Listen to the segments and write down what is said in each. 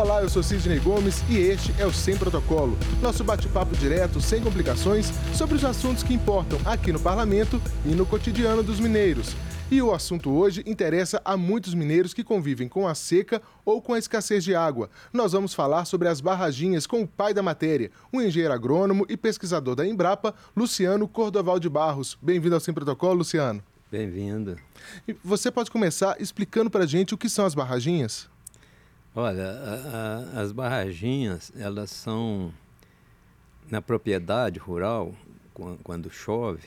Olá, eu sou Sidney Gomes e este é o Sem Protocolo, nosso bate-papo direto, sem complicações, sobre os assuntos que importam aqui no Parlamento e no cotidiano dos mineiros. E o assunto hoje interessa a muitos mineiros que convivem com a seca ou com a escassez de água. Nós vamos falar sobre as barraginhas com o pai da matéria, o engenheiro agrônomo e pesquisador da Embrapa, Luciano Cordoval de Barros. Bem-vindo ao Sem Protocolo, Luciano. Bem-vindo. E você pode começar explicando para a gente o que são as barraginhas? Olha, as barraginhas, elas são, na propriedade rural, quando chove,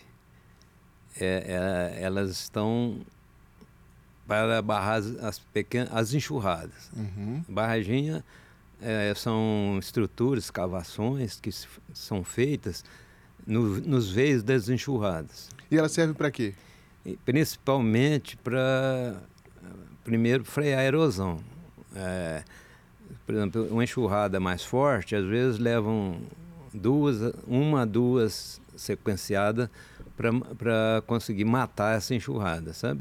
elas estão para barrar as enxurradas. Barraginha são estruturas, escavações que são feitas nos veios das enxurradas. E ela serve para quê? Principalmente para, primeiro, frear a erosão. Por exemplo, uma enxurrada mais forte, às vezes levam uma, duas sequenciadas para conseguir matar essa enxurrada, sabe?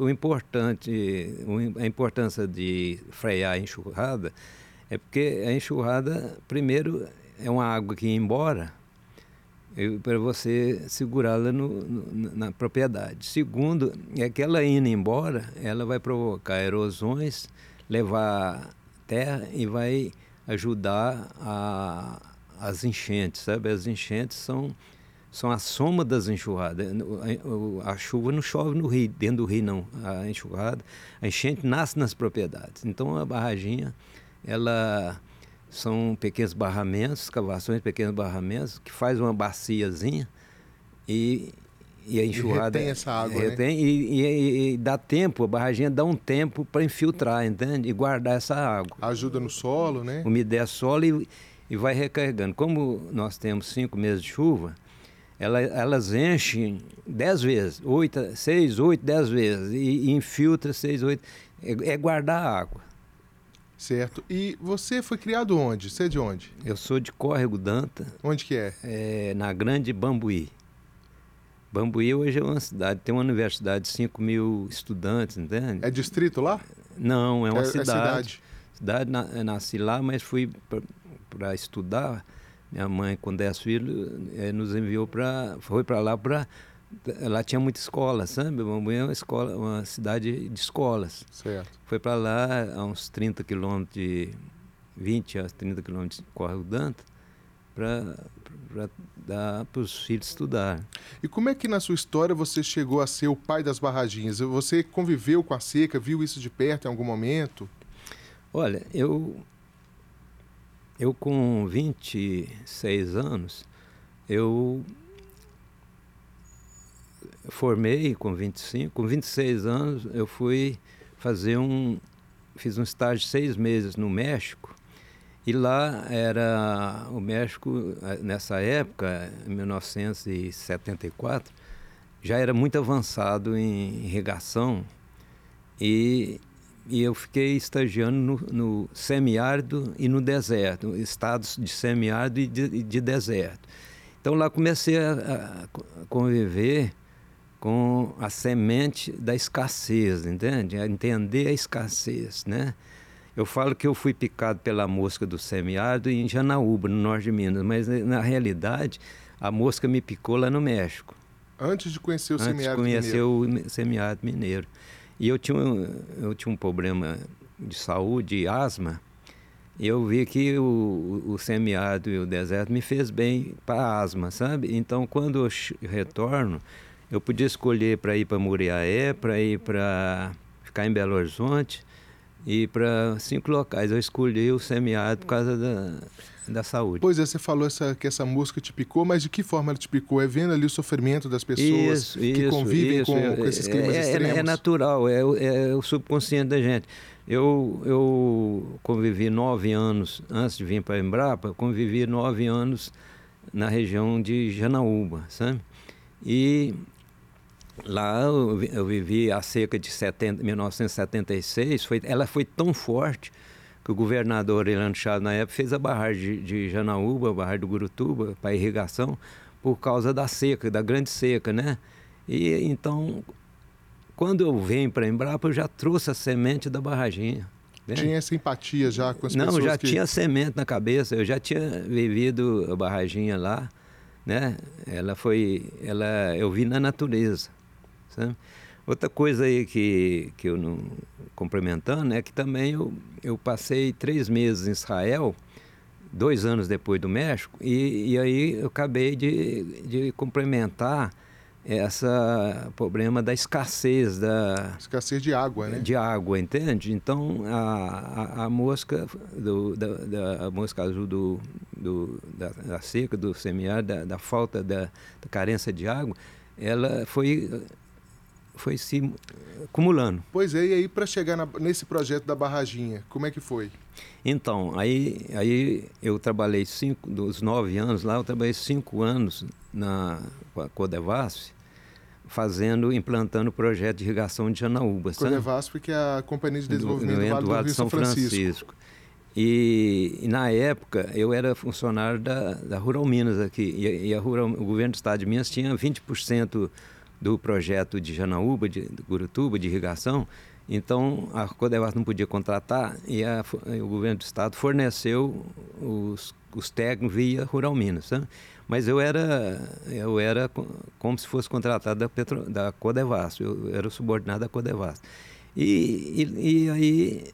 A importância de frear a enxurrada é porque a enxurrada, primeiro, é uma água que ia embora para você segurá-la na propriedade. Segundo, é que ela indo embora, ela vai provocar erosões, levar terra e vai ajudar as enchentes, sabe? As enchentes são a soma das enxurradas. A chuva não chove no rio, dentro do rio não. A enchente nasce nas propriedades. Então a barraginha, são pequenos barramentos, escavações, pequenos barramentos, que faz uma baciazinha e a enxurrada... E retém essa água, retém, né? E dá tempo, a barraginha dá um tempo para infiltrar, entende? E guardar essa água. Ajuda no solo, né? Umedece o solo e vai recarregando. Como nós temos 5 meses de chuva, elas enchem 10 vezes, 6, 8, 10 vezes, e infiltra 6, 8... É guardar a água. Certo. E você foi criado onde? Você é de onde? Eu sou de Córrego Danta. Onde que é? Na Grande Bambuí. Bambuí hoje é uma cidade, tem uma universidade de 5 mil estudantes, entende? É distrito lá? Não, é uma cidade. Nasci lá, mas fui para estudar. Minha mãe, com 10 filhos, nos enviou foi para lá para... Lá tinha muita escola, sabe? Bambuí é uma cidade de escolas. Certo. Foi para lá a uns 30 quilômetros 20 a 30 quilômetros de Córrego Danta, para dar para os filhos estudar. E como é que na sua história você chegou a ser o pai das barraginhas? Você conviveu com a seca, viu isso de perto em algum momento? Olha, eu com 26 anos, eu formei com 25, com 26 anos eu fui fiz um estágio de 6 meses no México, e lá o México, nessa época, em 1974, já era muito avançado em irrigação, e eu fiquei estagiando no semiárido e no deserto, estados de semiárido e de deserto. Então lá comecei a conviver com a semente da escassez, entende? A entender a escassez, né? Eu falo que eu fui picado pela mosca do semiárido em Janaúba, no norte de Minas, mas na realidade a mosca me picou lá no México. Antes de conhecer o semiárido mineiro. Antes de conhecer o semiárido mineiro. E eu tinha um problema de saúde, asma, e eu vi que o semiárido e o deserto me fez bem para a asma, sabe? Então quando eu retorno, eu podia escolher para ir para Muriaé, para ficar em Belo Horizonte e para 5 locais. Eu escolhi o semiárido por causa da saúde. Pois é, você falou que essa mosca te picou, mas de que forma ela te picou? É vendo ali o sofrimento das pessoas que convivem com esses climas extremos? É natural, é o subconsciente da gente. Eu convivi 9 anos, antes de vir para a Embrapa, convivi 9 anos na região de Janaúba, sabe? E lá eu vivi a seca de 1976, ela foi tão forte que o governador Orlando Chaves, na época, fez a barragem de Janaúba, a barragem do Gurutuba, para irrigação, por causa da seca, da grande seca, né? E então, quando eu venho para a Embrapa, eu já trouxe a semente da barraginha. Né? Tinha essa empatia já com as pessoas? Não, já tinha semente na cabeça, eu já tinha vivido a barraginha lá, né? Eu vi na natureza, sabe? Outra coisa aí que eu não complementando é que também eu passei 3 meses em Israel, 2 anos depois do México, e aí eu acabei de complementar esse problema da escassez de água, né? De água, entende? Então a mosca a mosca azul da seca, do semiárido, da falta da carência de água, ela foi se acumulando. Pois é, e aí para chegar nesse projeto da barraginha, como é que foi? Então, aí eu trabalhei dos 9 anos lá, eu trabalhei 5 anos na Codevasf, implantando o projeto de irrigação de Janaúba. Codevasf, que é a Companhia de Desenvolvimento do Vale do Rio São Francisco. E na época eu era funcionário da Rural Minas aqui, o governo do estado de Minas tinha 20% do projeto de Janaúba, de Gurutuba, de irrigação. Então a Codevasf não podia contratar e o governo do estado forneceu os técnicos via Rural Minas, sabe? Mas eu era como se fosse contratado da Codevasf, eu era subordinado da Codevasf. E aí,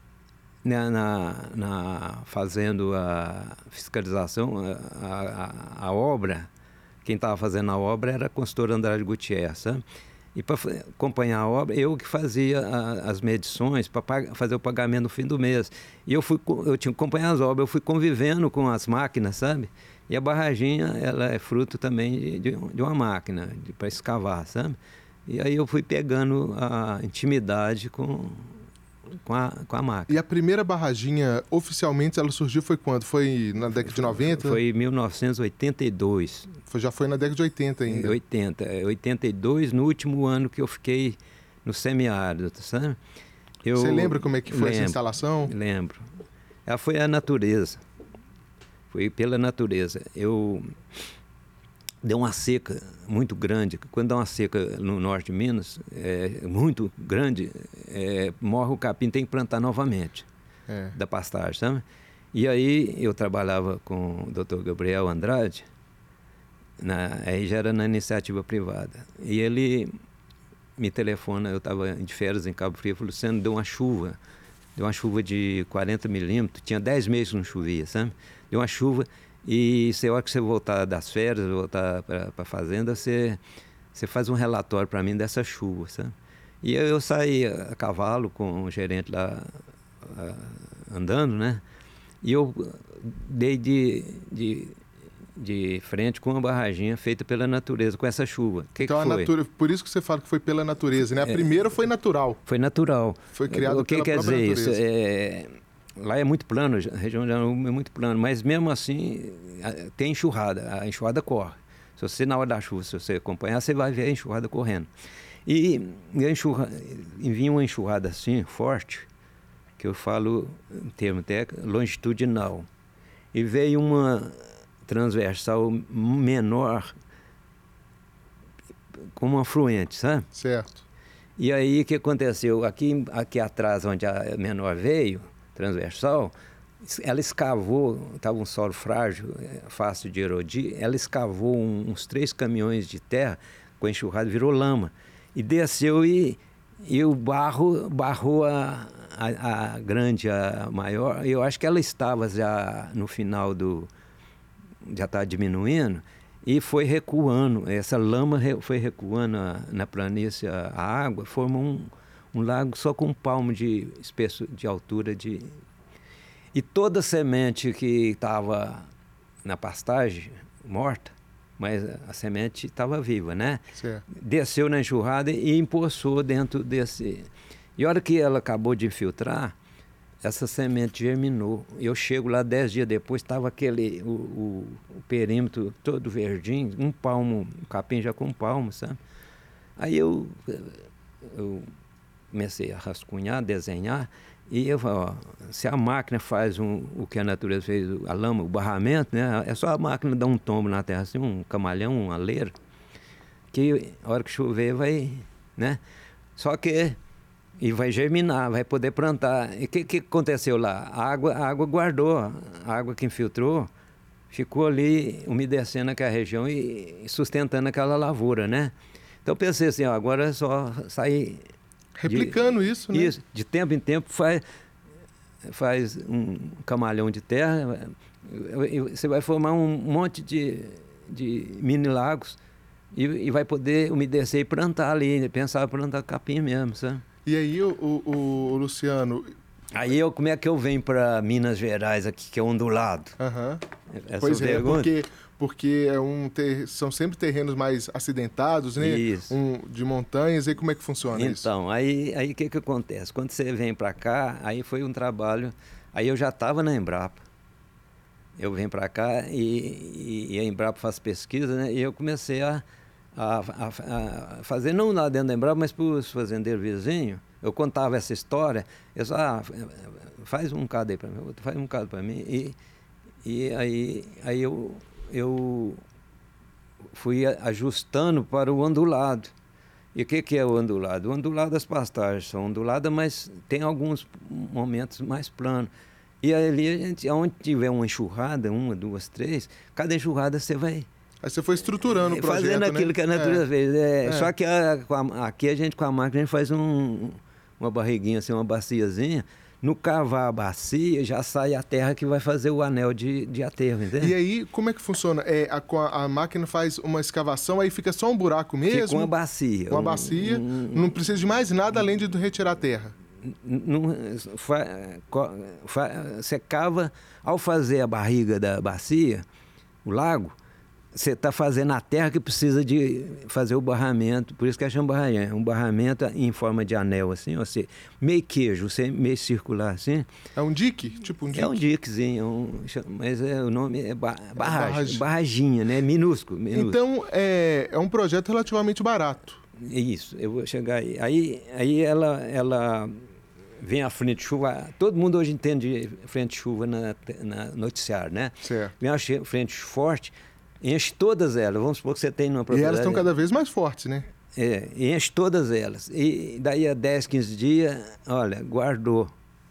fazendo a fiscalização, a obra, quem estava fazendo a obra era a consultora Andrade Gutierrez, sabe? E para acompanhar a obra, eu que fazia as medições para fazer o pagamento no fim do mês. E eu tinha que acompanhar as obras, eu fui convivendo com as máquinas, sabe? E a barraginha, ela é fruto também de uma máquina para escavar, sabe? E aí eu fui pegando a intimidade com a máquina. E a primeira barraginha, oficialmente, ela surgiu foi quando? Foi na década de 90? Foi em 1982. Já foi na década de 80 ainda? 82, no último ano que eu fiquei no semiárido, sabe? Você lembra como é que foi essa instalação? Lembro. Ela foi a natureza. Foi pela natureza. Deu uma seca muito grande. Quando dá uma seca no norte de Minas, muito grande, morre o capim, tem que plantar novamente da pastagem, sabe? E aí eu trabalhava com o Dr. Gabriel Andrade, aí já era na iniciativa privada. E ele me telefona, eu estava de férias em Cabo Frio, falou: Luciano, deu uma chuva de 40 milímetros, tinha 10 meses que não chovia, sabe? Deu uma chuva. E a hora que você voltar das férias, voltar para a fazenda, você faz um relatório para mim dessa chuva, sabe? E eu saí a cavalo com o gerente lá andando, né? E eu dei de frente com uma barraginha feita pela natureza, com essa chuva. Então, que foi? Por isso que você fala que foi pela natureza, né? A primeira foi natural. Foi natural. Foi criado pela própria natureza. O que quer dizer isso? Lá é muito plano, a região de Janaúba é muito plano, mas mesmo assim tem enxurrada, a enxurrada corre. Se você, na hora da chuva, se você acompanhar, você vai ver a enxurrada correndo. E vinha uma enxurrada assim, forte, que eu falo em termo técnico, longitudinal. E veio uma transversal menor, como uma afluente, sabe? Certo. E aí o que aconteceu? Aqui atrás, onde a menor veio, transversal, ela escavou, estava um solo frágil, fácil de erodir, ela escavou uns 3 caminhões de terra com enxurrada, virou lama. E desceu e o barrou a grande, a maior. Eu acho que ela estava já no final já está diminuindo, e foi recuando. Essa lama foi recuando na planície, a água, formou um lago só com um palmo de altura. E toda semente que estava na pastagem, morta, mas a semente estava viva, né? Certo. Desceu na enxurrada e empoçou dentro desse... E a hora que ela acabou de infiltrar, essa semente germinou. Eu chego lá 10 dias depois, estava o perímetro todo verdinho, um palmo, o capim já com um palmo, sabe? Aí eu comecei a rascunhar, desenhar, e eu falo, ó, se a máquina faz o que a natureza fez, a lama, o barramento, né? É só a máquina dar um tombo na terra, assim, um camalhão, uma leira, que a hora que chover vai, né? Só que e vai germinar, vai poder plantar. E o que aconteceu lá? A água guardou, a água que infiltrou ficou ali umedecendo aquela região e sustentando aquela lavoura, né? Então pensei assim, ó, agora é só sair... Replicando isso, né? Isso, de tempo em tempo faz um camalhão de terra, e você vai formar um monte de mini lagos e vai poder umedecer e plantar ali, pensar em plantar capim mesmo, sabe? E aí, o Luciano... Aí como é que eu venho para Minas Gerais aqui, que é ondulado? Pois é, porque são sempre terrenos mais acidentados, né? Isso. De montanhas, e como é que funciona isso? Então, aí o que acontece? Quando você vem para cá, aí foi um trabalho... Aí eu já estava na Embrapa. Eu venho para cá e a Embrapa faz pesquisa, né? E eu comecei a fazer, não lá dentro da Embrapa, mas para os fazendeiros vizinhos. Eu contava essa história, eu só, faz um bocado aí para mim, outro faz um bocado para mim. E aí eu fui ajustando para o ondulado. E o que é o ondulado? O ondulado, as pastagens são onduladas, mas tem alguns momentos mais planos. E ali, onde tiver uma enxurrada, 1, 2, 3, cada enxurrada você vai... Aí você foi estruturando o projeto, fazendo aquilo, né, que a natureza fez. Só que aqui a gente, com a máquina, a gente faz uma barriguinha, assim, uma baciazinha. No cavar a bacia, já sai a terra que vai fazer o anel de aterro, entendeu? E aí, como é que funciona? A máquina faz uma escavação, aí fica só um buraco mesmo? Fica uma bacia. Uma bacia, não precisa de mais nada além de retirar a terra. Você cava, ao fazer a barriga da bacia, o lago, você está fazendo a terra que precisa de fazer o barramento, por isso que chama barramento. Um barramento em forma de anel, assim, ou seja, meio queijo, meio circular, assim. É um dique? Tipo um dique? É um diquezinho, mas o nome é barraginha, né? Minúsculo. Então, é um projeto relativamente barato. Isso, eu vou chegar aí. Aí ela vem a frente de chuva, todo mundo hoje entende frente de chuva na noticiário, né? Certo. Vem a frente forte, enche todas elas. Vamos supor que você tem numa propriedade... E elas estão cada vez mais fortes, né? Enche todas elas. E daí a 10, 15 dias, olha, guardou.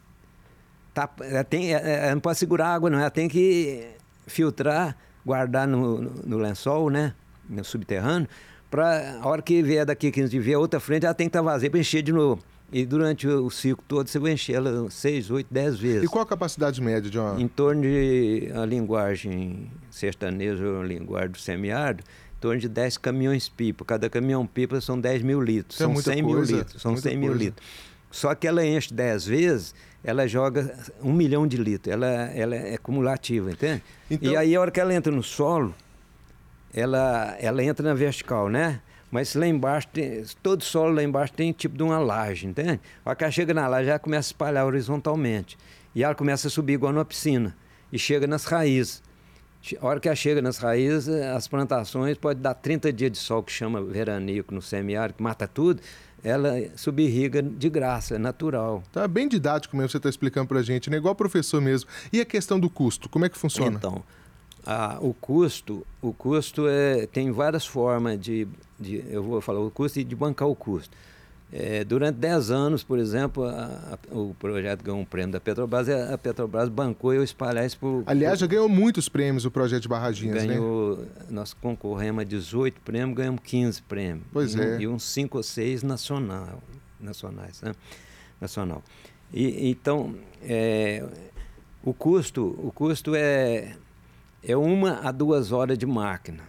Ela não pode segurar água, não. Ela tem que filtrar, guardar no lençol, né? No subterrâneo, para a hora que vier daqui 15 dias, vier outra frente, ela tem que estar vazia para encher de novo. E durante o ciclo todo, você vai encher ela 6, 8, 10 vezes. E qual a capacidade média de uma... Em torno de, a linguagem sertaneja, a linguagem do semiárido, em torno de 10 caminhões-pipa. Cada caminhão-pipa são 10 mil litros. São 100 mil litros. São 100 mil litros. Só que ela enche 10 vezes, ela joga 1 milhão de litros. Ela é cumulativa, entende? Então... E aí, a hora que ela entra no solo, ela entra na vertical, né? Mas lá embaixo, todo solo lá embaixo tem tipo de uma laje, entende? A hora que ela chega na laje, ela começa a espalhar horizontalmente. E ela começa a subir igual numa piscina. E chega nas raízes. A hora que ela chega nas raízes, as plantações pode dar 30 dias de sol, que chama veranico no semiárido, que mata tudo. Ela subirriga de graça, é natural. Tá bem didático mesmo, você está explicando pra gente, né? Igual professor mesmo. E a questão do custo, como é que funciona? Então, o custo tem várias formas eu vou falar o custo e de bancar o custo. Durante 10 anos, por exemplo, o projeto ganhou um prêmio da Petrobras e a Petrobras bancou eu espalhar isso por... Aliás, já ganhou muitos prêmios o projeto de Barraginhas, ganhou, né? Nós concorremos a 18 prêmios, ganhamos 15 prêmios. Pois é. E uns 5 ou 6 nacionais, né? Então, o custo é 1 a 2 horas de máquina.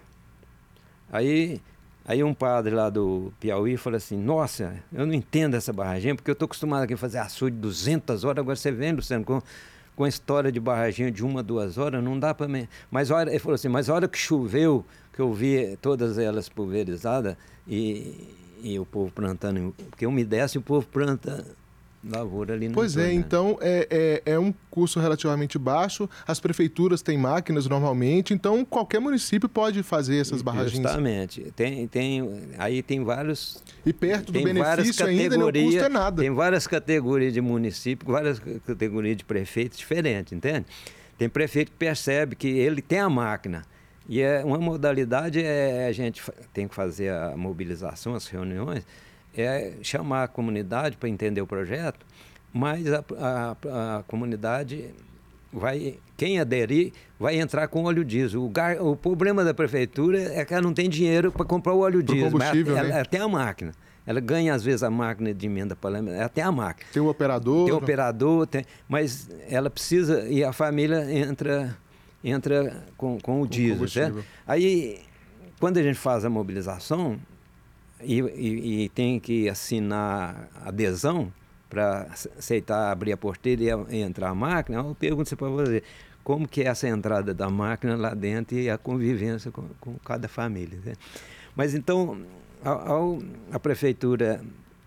Aí um padre lá do Piauí falou assim, nossa, eu não entendo essa barraginha, porque eu estou acostumado aqui a fazer açude de 200 horas, agora você vem, Luciano, com a história de barraginha de 1 a 2 horas, não dá para mim. Ele falou assim, mas a hora que choveu, que eu vi todas elas pulverizadas e o povo plantando, porque umedece e o povo planta... lavoura ali no Pois entorno, é, então é um custo relativamente baixo, as prefeituras têm máquinas normalmente, então qualquer município pode fazer essas barragens. Justamente, aí tem vários... E perto do benefício ainda não custa nada. Tem várias categorias de município, várias categorias de prefeitos diferentes, entende? Tem prefeito que percebe que ele tem a máquina, e uma modalidade a gente tem que fazer a mobilização, as reuniões, é chamar a comunidade para entender o projeto, mas a comunidade quem aderir vai entrar com óleo diesel. O problema da prefeitura é que ela não tem dinheiro para comprar o óleo diesel. Combustível, mas né? ela tem a máquina. Ela ganha, às vezes, a máquina de emenda parlamentar. Ela tem a máquina. Tem o operador. Tem o operador, mas ela precisa... E a família entra com o diesel, certo? Aí, quando a gente faz a mobilização e tem que assinar adesão para aceitar abrir a porteira e entrar a máquina, eu pergunto para você, como que é essa entrada da máquina lá dentro e a convivência com cada família, né? Mas então, a prefeitura,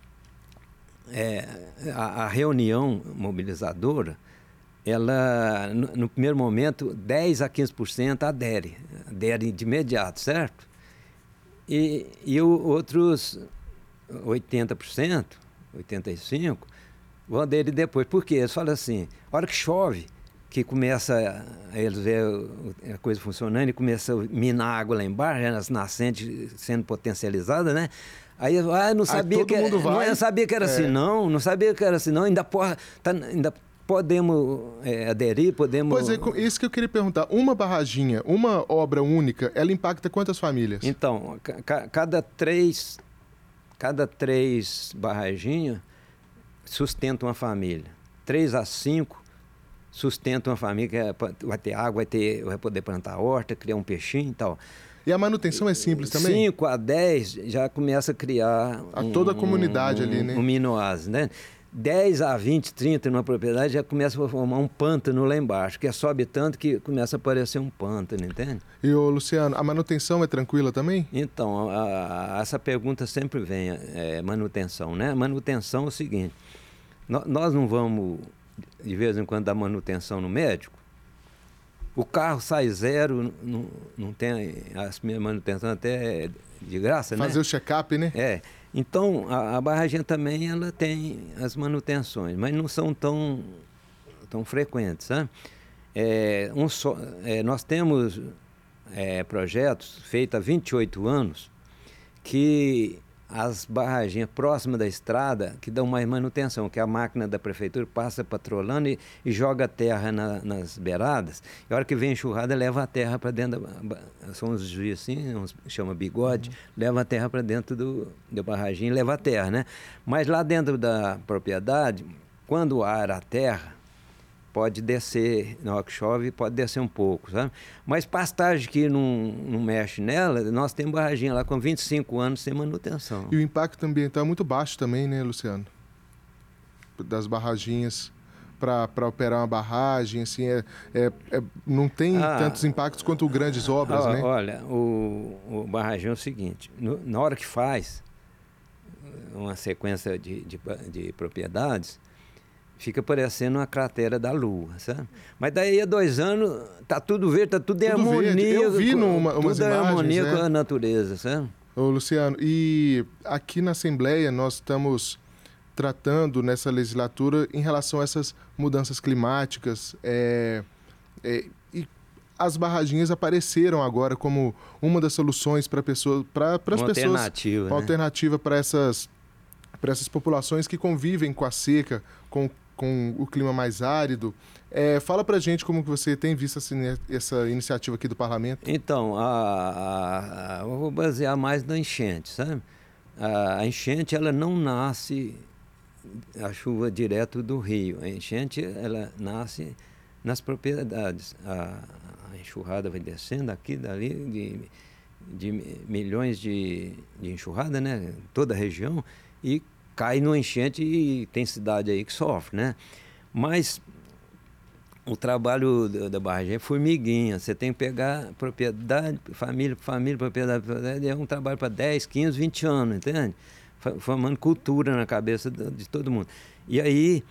a reunião mobilizadora, ela, no primeiro momento, 10% a 15% adere de imediato, certo? E outros 80%, 85%, vão aderir depois. Por quê? Eles falam assim, a hora que chove, que começa a eles ver a coisa funcionando e começa a minar água lá embaixo, as nascentes sendo potencializadas, né? Aí não sabia que era assim, não sabia que era assim, não, ainda podemos aderir, podemos... Pois é, isso que eu queria perguntar. Uma barraginha, uma obra única, ela impacta quantas famílias? Então, cada três barraginhas sustentam uma família. 3 a 5 sustentam uma família, que vai ter água, vai poder plantar horta, criar um peixinho e tal. E a manutenção é simples também? 5 a 10 já começa a criar... toda a comunidade ali, né? Um minoase, né? 10 a 20, 30 numa propriedade já começa a formar um pântano lá embaixo, que sobe tanto que começa a aparecer um pântano, entende? E, Luciano, a manutenção é tranquila também? Então, essa pergunta sempre vem, manutenção, né? Manutenção é o seguinte, nós não vamos, de vez em quando, dar manutenção no médico. O carro sai zero, não tem as minhas manutenções até de graça, né? Fazer o check-up, né? Então, a barragem também ela tem as manutenções, mas não são tão frequentes, né? Nós temos projetos feitos há 28 anos que as barraginhas próximas da estrada que dão mais manutenção, que a máquina da prefeitura passa patrolando e joga terra nas beiradas, e a hora que vem enxurrada leva a terra para dentro são uns dias assim, chama bigode, leva a terra para dentro da barragem e leva a terra, né? Mas lá dentro da propriedade, quando a terra, pode descer, na hora que chove, pode descer um pouco, sabe? Mas pastagem que não mexe nela, nós temos barraginha lá com 25 anos sem manutenção. E o impacto ambiental é muito baixo também, né, Luciano? Das barraginhas, para operar uma barragem, assim, não tem tantos impactos quanto grandes obras, né? Olha, o barragem é o seguinte, na hora que faz uma sequência de propriedades, fica parecendo uma cratera da Lua, sabe? Mas daí a 2 anos, tá tudo verde, tá tudo em harmonia. Verde. Eu vi umas imagens, em harmonia com a natureza, sabe? Ô, Luciano, e aqui na Assembleia nós estamos tratando nessa legislatura em relação a essas mudanças climáticas, e as barraginhas apareceram agora como uma das soluções para as pessoas, alternativa, uma alternativa para essas populações que convivem com a seca, com o clima mais árido. Fala pra gente como que você tem visto essa iniciativa aqui do Parlamento. Então, eu vou basear mais na enchente, sabe? A enchente, ela não nasce a chuva direto do rio. A enchente, ela nasce nas propriedades. A enxurrada vai descendo aqui, dali, de milhões de enxurrada, né? Toda a região, e cai no enchente e tem cidade aí que sofre, né? Mas o trabalho da barragem é formiguinha. Você tem que pegar propriedade, família, propriedade, é um trabalho para 10, 15, 20 anos, entende? Formando cultura na cabeça de todo mundo. E aí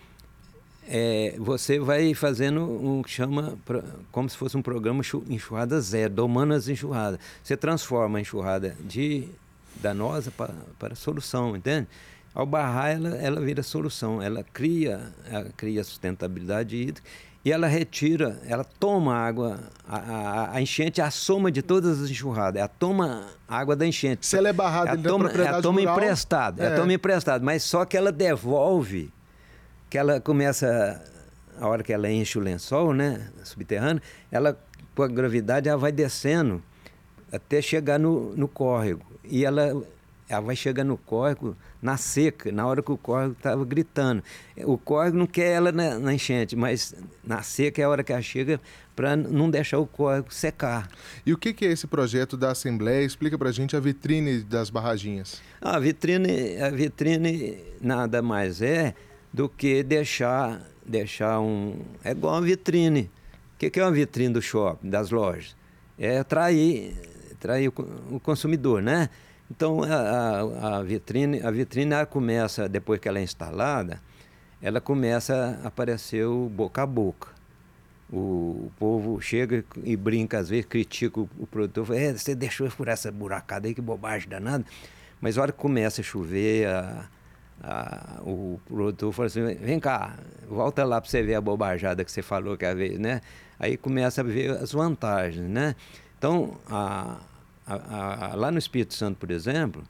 você vai fazendo o que chama, como se fosse um programa enxurrada zero, domando as enxurradas. Você transforma a enxurrada danosa para solução, entende? Ao barrar, ela vira solução, ela cria sustentabilidade hídrica e ela retira, ela toma água, a enchente é a soma de todas as enxurradas, ela toma a água da enchente. Se ela é barrada da propriedade ela toma rural, emprestado, ela toma emprestado, mas só que ela devolve, que ela começa, a hora que ela enche o lençol, né, subterrâneo, ela, com a gravidade, ela vai descendo até chegar no córrego, e ela vai chegar no córrego na seca, na hora que o córrego estava gritando. O córrego não quer ela na enchente, mas na seca é a hora que ela chega para não deixar o córrego secar. E o que é esse projeto da Assembleia? Explica para a gente a vitrine das barraginhas. A vitrine nada mais é do que deixar um... É igual uma vitrine. O que é uma vitrine do shopping, das lojas? É atrair o consumidor, né? Então, a vitrine ela começa, depois que ela é instalada, ela começa a aparecer o boca a boca. O povo chega e brinca, às vezes critica o produtor, fala, você deixou furar essa buracada aí, que bobagem danada. Mas a hora que começa a chover, o produtor fala assim, vem cá, volta lá para você ver a bobajada que você falou que a vez, né? Aí começa a ver as vantagens, né? Então, lá no Espírito Santo, por exemplo,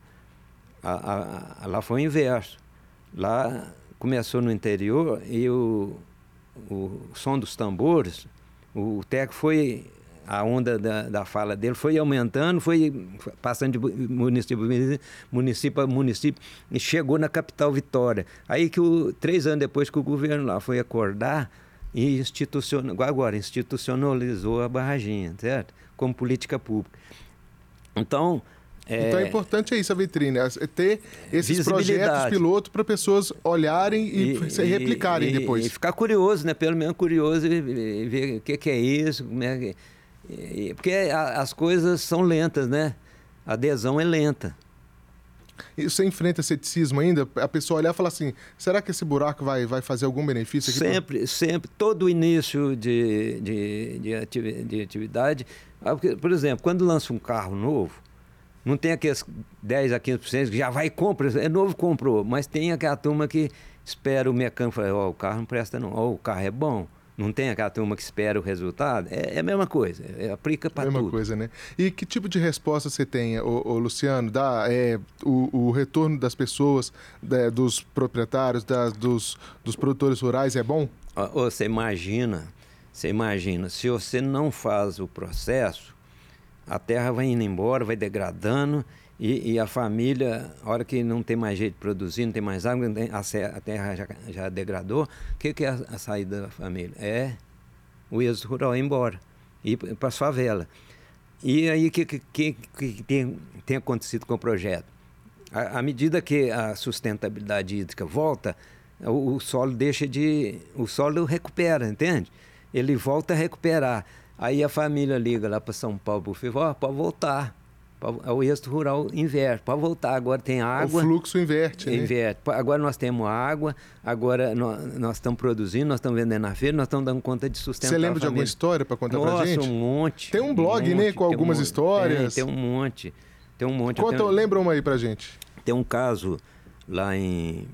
lá foi o inverso. Lá começou no interior e o som dos tambores, o Teco foi, a onda da fala dele foi aumentando, foi passando de município a município e chegou na capital Vitória. Aí que 3 anos depois que o governo lá foi acordar e institucionalizou a barraginha, certo? Como política pública. Então é importante isso, a vitrine, ter esses projetos piloto para pessoas olharem e replicarem depois. E ficar curioso, né? Pelo menos curioso e ver o que é isso, como é que... Porque as coisas são lentas, né? A adesão é lenta. E você enfrenta ceticismo ainda? A pessoa olhar e falar assim, será que esse buraco vai fazer algum benefício aqui? Sempre. Todo início de atividade... Por exemplo, quando lança um carro novo, não tem aqueles 10 a 15% que já vai e compra, é novo, comprou, mas tem aquela turma que espera o mecânico falar, o carro não presta não, o carro é bom. Não tem aquela turma que espera o resultado? É a mesma coisa, aplica para tudo. Mesma coisa, né? E que tipo de resposta você tem, Luciano? O retorno das pessoas, dos proprietários, dos produtores rurais é bom? Você imagina, se você não faz o processo, a terra vai indo embora, vai degradando e a família, a hora que não tem mais jeito de produzir, não tem mais água, a terra já degradou, o que é a saída da família? É o êxodo rural, ir embora, ir para as favelas. E aí o que tem acontecido com o projeto? À medida que a sustentabilidade hídrica volta, o solo o solo recupera, entende? Ele volta a recuperar. Aí a família liga lá para São Paulo, para o FIVO, pode voltar. O êxodo rural inverte, pode voltar. Agora tem água. O fluxo inverte, né? Inverte. Agora nós temos água, agora nós estamos produzindo, nós estamos vendendo na feira, nós estamos dando conta de sustentar. Você lembra de alguma história para contar para gente? Nossa, um monte. Tem um blog, né, com algumas histórias. Tem um monte. Lembra uma aí para gente. Tem um caso lá em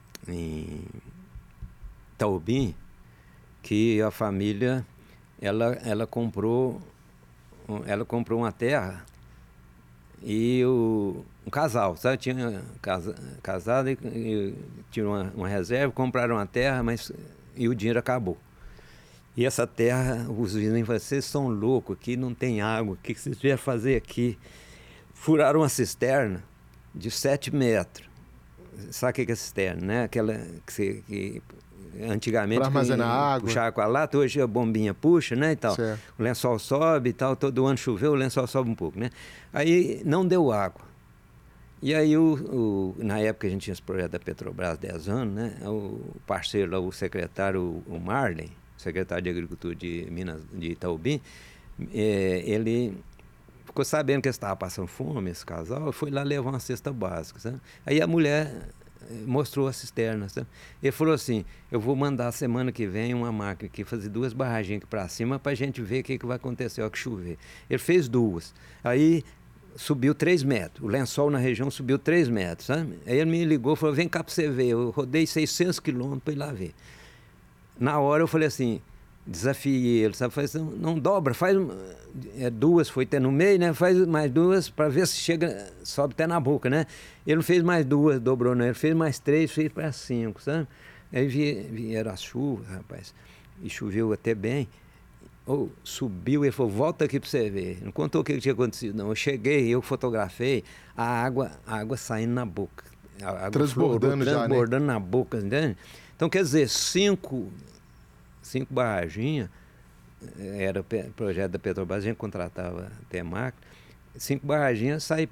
Taubim, que a família ela comprou uma terra e um casal, sabe? Tinha casado e tinha uma reserva, compraram uma terra, e o dinheiro acabou. E essa terra, os vizinhos falaram, vocês são loucos, aqui não tem água, o que vocês vieram fazer aqui? Furaram uma cisterna de 7 metros. Sabe o que é cisterna, né? Aquela que antigamente para armazenar água, puxava com a lata, hoje a bombinha puxa, né, e tal. Certo. O lençol sobe e tal, todo ano choveu, o lençol sobe um pouco, né? Aí não deu água. E aí, na época a gente tinha esse projeto da Petrobras, 10 anos, né? O parceiro lá, o secretário, o Marley, secretário de Agricultura de Minas, de Itaubim, ele ficou sabendo que estava passando fome, esse casal, foi lá levar uma cesta básica, sabe? Aí a mulher mostrou a cisterna, sabe? Ele falou assim, eu vou mandar semana que vem uma máquina aqui, fazer 2 barraginhas aqui para cima para a gente ver o que vai acontecer ao que chover. Ele fez 2. Aí subiu 3 metros, o lençol na região subiu 3 metros, sabe? Aí ele me ligou e falou, vem cá para você ver, eu rodei 600 quilômetros para ir lá ver. Na hora eu falei assim, desafiei ele, sabe? Faz, não dobra, faz duas, foi até no meio, né? Faz mais duas para ver se chega, sobe até na boca, né? Ele não fez mais duas, dobrou, não. Ele fez mais três, fez para 5, sabe? Aí vieram as chuvas, rapaz, e choveu até bem. Subiu, ele falou, volta aqui para você ver. Não contou o que tinha acontecido, não. Eu cheguei, eu fotografei, a água saindo na boca. A água transbordando já, transbordando na boca, entende? Então, quer dizer, 5 barraginhas, era o projeto da Petrobras, a gente contratava até máquina, 5 barraginhas sai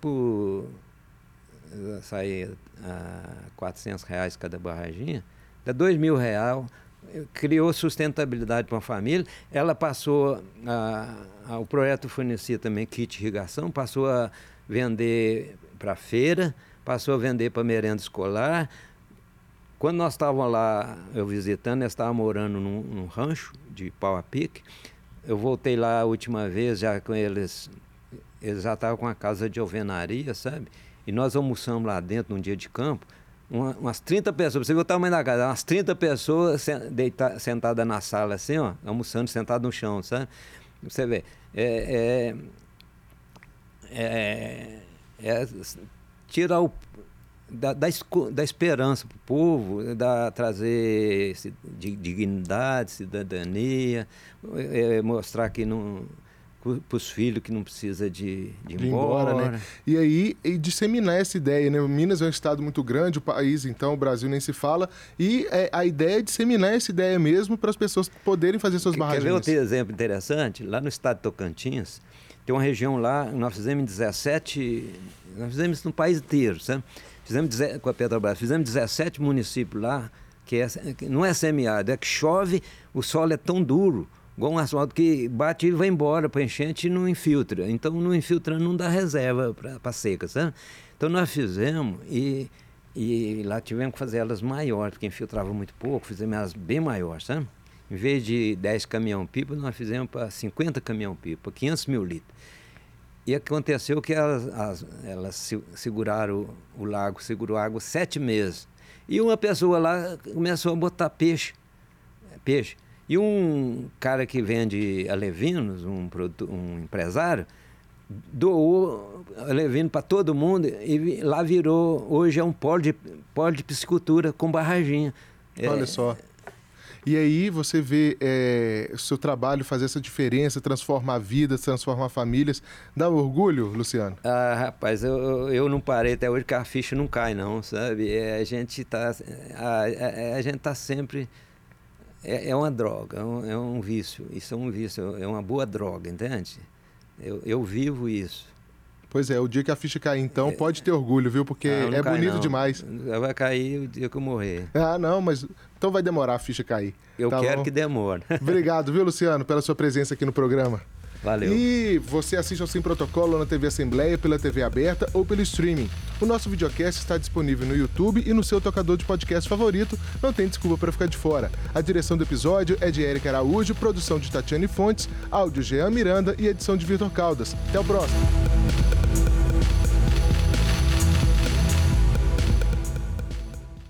a R$400 cada barraginha, dá R$2.000, criou sustentabilidade para uma família. Ela passou, o projeto fornecia também kit de irrigação, passou a vender para feira, passou a vender para merenda escolar. Quando nós estávamos lá, eu visitando, nós estávamos morando num rancho de pau a pique. Eu voltei lá a última vez, já com eles já estavam com a casa de alvenaria, sabe? E nós almoçamos lá dentro, num dia de campo, umas 30 pessoas, você viu o tamanho da casa, umas 30 pessoas sentadas na sala assim, ó, almoçando, sentado no chão, sabe? Você vê, tirar da esperança para o povo, trazer dignidade, cidadania, mostrar que para os filhos que não precisa de ir embora. Né? E aí, disseminar essa ideia, né? Minas é um estado muito grande, o país, então, o Brasil nem se fala, e a ideia é disseminar essa ideia mesmo para as pessoas poderem fazer suas barragens. Quer ver outro exemplo interessante? Lá no estado de Tocantins, tem uma região lá, nós fizemos isso no país inteiro, sabe? Fizemos com a Petrobras, fizemos 17 municípios lá, que não é semiárido, é que chove, o solo é tão duro, igual um asfalto que bate e vai embora para enchente e não infiltra. Então, não infiltrando, não dá reserva para seca, sabe? Então, nós fizemos e lá tivemos que fazer elas maiores, porque infiltrava muito pouco, fizemos elas bem maiores, sabe? Em vez de 10 caminhão-pipa, nós fizemos para 50 caminhão-pipa, 500 mil litros. E aconteceu que elas seguraram o lago, segurou água 7 meses. E uma pessoa lá começou a botar peixe. E um cara que vende alevinos, um empresário, doou alevino para todo mundo e lá virou, hoje é um polo de piscicultura com barraginha. Olha só. E aí você vê o seu trabalho fazer essa diferença, transformar vidas, transformar famílias. Dá orgulho, Luciano? Rapaz, eu não parei até hoje, que a ficha não cai, não, sabe? A gente tá sempre... É uma droga, é um vício. Isso é um vício, é uma boa droga, entende? Eu vivo isso. Pois é, o dia que a ficha cair, então, pode ter orgulho, viu? Porque é bonito demais. Vai cair o dia que eu morrer. Não, mas então vai demorar a ficha cair. Eu quero que demore. Obrigado, viu, Luciano, pela sua presença aqui no programa. Valeu. E você assiste ao Sem Protocolo na TV Assembleia, pela TV aberta ou pelo streaming. O nosso videocast está disponível no YouTube e no seu tocador de podcast favorito. Não tem desculpa para ficar de fora. A direção do episódio é de Érica Araújo, produção de Tatiane Fontes, áudio Jean Miranda e edição de Vitor Caldas. Até o próximo.